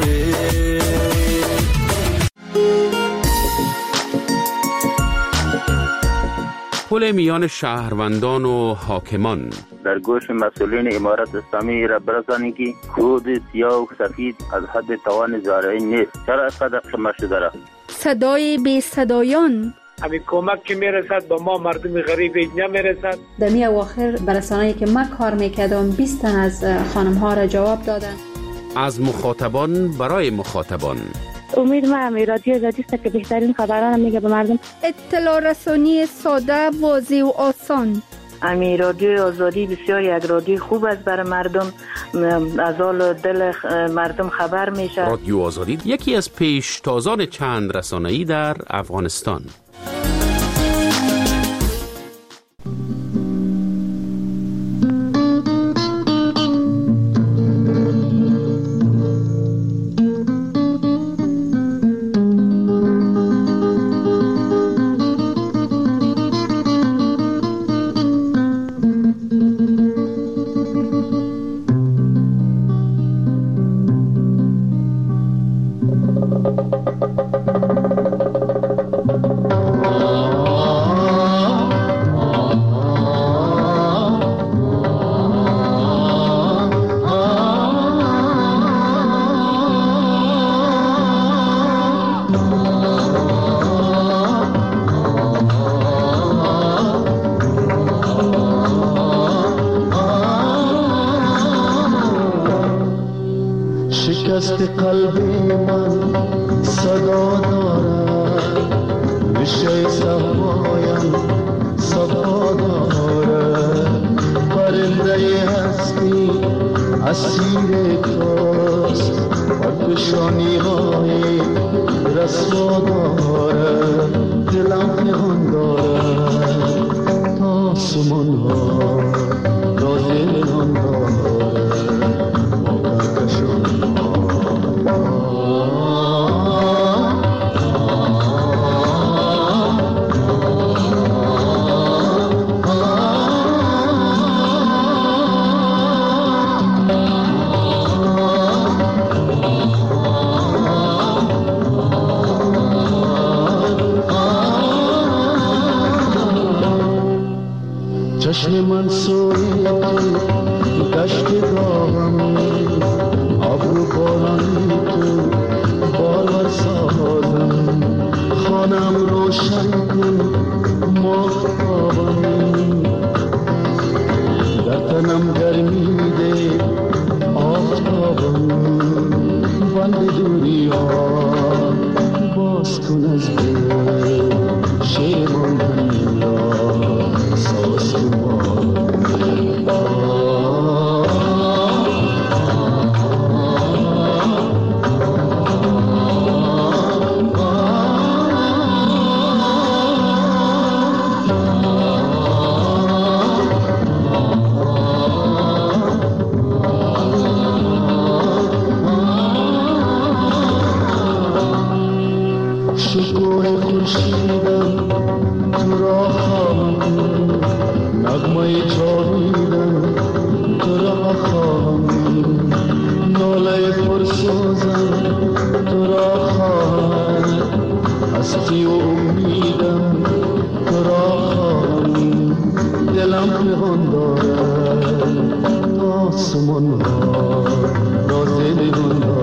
پل میان شهروندان و حاکمان در گوش مسئولین امارت اسلامی را برسانید که خود سیاه و سفید از حد توان زارعی نیست. چرا اینقدر شما شده را؟ صدای بی صدایان همین کمک که میرسد با ما مردم غریب اینجا میرسد. در می اواخر برسانه‌ای که من کار میکردم بیست تن از خانم ها را جواب دادن. از مخاطبان برای مخاطبان. امید من رادیو آزادی است که بهترین خبران میگه به مردم. اطلاع رسانی ساده، واضح و آسان امی رادیو آزادی بسیار یک رادیو خوب است برای مردم، از حال دل مردم خبر میشه. رادیو آزادی یکی از پیشتازان چند رسانه‌ای در افغانستان. شکست قلبی من صدا دارد، نشه صفایم صفا دارد، پرنده هستی اسیر توست، پرکشانی های رسوا دارد، دلم پنهان دارد تا آسمان ها را دلان دارد، ما کهکشان چشم من سوی دشت گاهم، ابرو بارانی تو بالا سازم، خانم روشن کن ماهتابم، در تنم گرمی ده آفتابم، بند دوری ها باز کن از دل شیر ماندن را ساز کن. شکوه خورشیدم تو را خواهم، نغمه جاویدم تو را خواهم، ناله پرسوزم تو را خواهم، هستی و امیدم تو را خواهم، دلم پنهان دارد آسمان ها را زندگان دارد.